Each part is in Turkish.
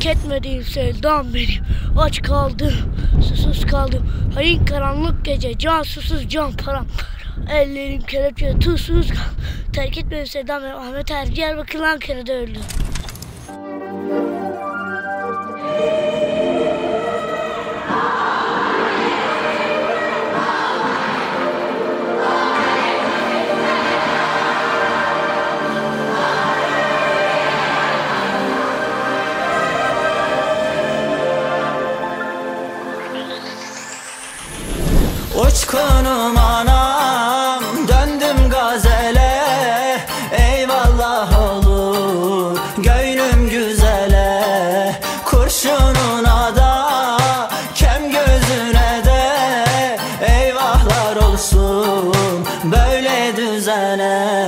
Terk etmediğim sevdam benim. Aç kaldım, susuz kaldım. Hain karanlık gece, can susuz can param. Ellerim kelepçe tuzsuz kaldı. Terk etmediğim sevdam benim. Ahmet Er Diyarbakır Ankara'da öldü. Uçkunum anam, döndüm gazele. Eyvallah olur gönlüm güzele. Kurşununa da kem gözüne de eyvahlar olsun böyle düzene.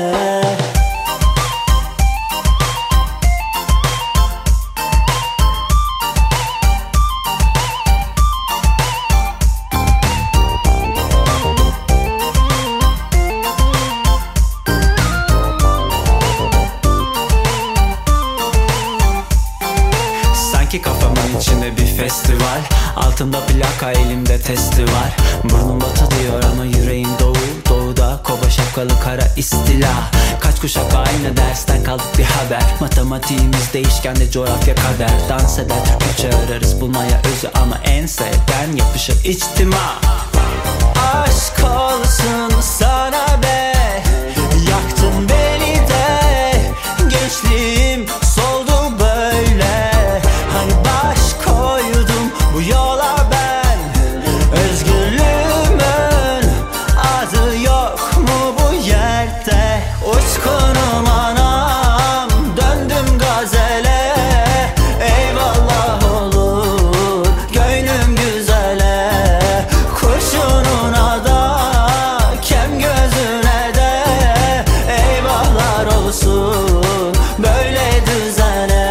Kafamın içinde bir festival, altımda plaka, elimde testi var. Burnum batı diyor ama yüreğim doğu. Doğuda kova şapkalı kara istila. Kaç kuşak aynı dersten kaldık bir haber. Matematiğimiz değişken de coğrafya kader. Dans eder Türkçe ararız bulmaya özü, ama en sevden yapışır içtima. Aşk olsun sana be, yaktın beni de. Gençliğim soldu böyle. Hani baş koydum bu yola ben. Özgürlüğümün adı yok mu bu yerde? Uçkunum anam, döndüm gazele. Eyvallah olur gönlüm güzele. Kurşununa da kem gözüne de eyvahlar olsun böyle düzene.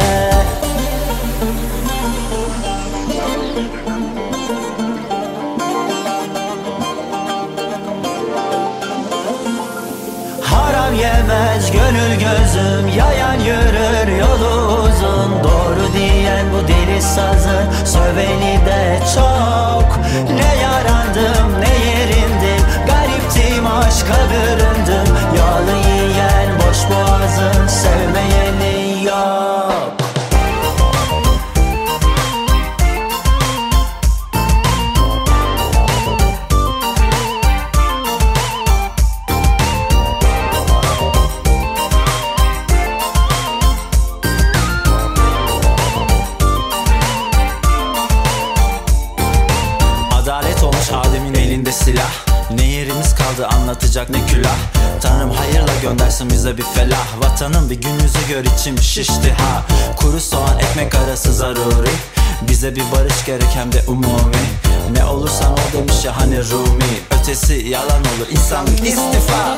Haram yemez gönül gözüm, yayan yürür yolu uzun. Doğru diyen bu deli sazın, söveni de çok. Ne yarandım ne yerindim, gariptim aşka büründüm. Yağlı yiyen boş boğazın, sevmeyeni yok. Adalet olmuş Adem'in elinde silah. Ne yerimiz kaldı anlatacak ne külah. Tanrım hayırla göndersin bize bir felah. Vatanım bir gün yüzü gör, içim şişti ha. Kuru soğan ekmek arası zaruri. Bize bir barış gerek hem de umumi. Ne olursan ol demiş ya hani Rumi. Ötesi yalan olur, insanlık istifa.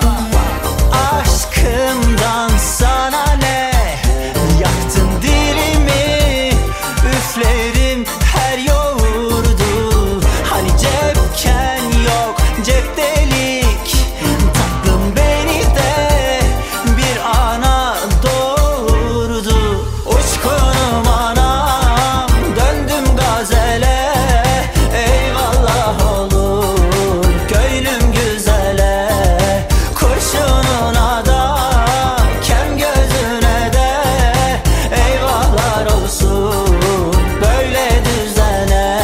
Aşkımdan sana ne? Yaktın dilimi, üflerim her yoğurdu. Hani cepken yok, cep delik. Tatlım beni de bir ana doğurdu. Uçkunum anam, döndüm gazele. Eyvallah olur gönlüm güzele. Kurşununa da kem gözüne de eyvahlar olsun böyle düzene.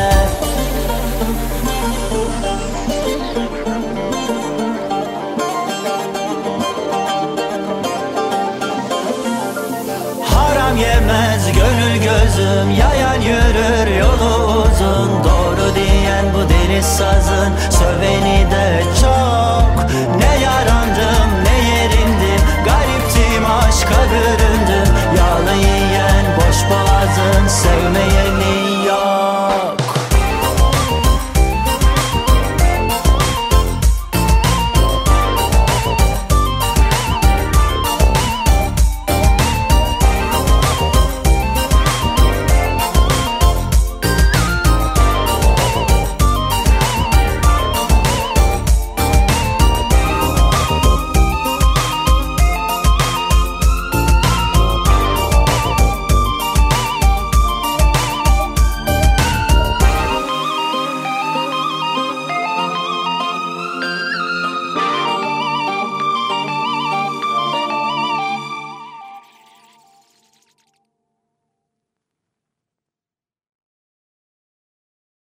Haram yemez gönül gözüm, yayan yürür yolu uzun. Doğru diyen bu deli sazın, söveni de çok. Ne yarar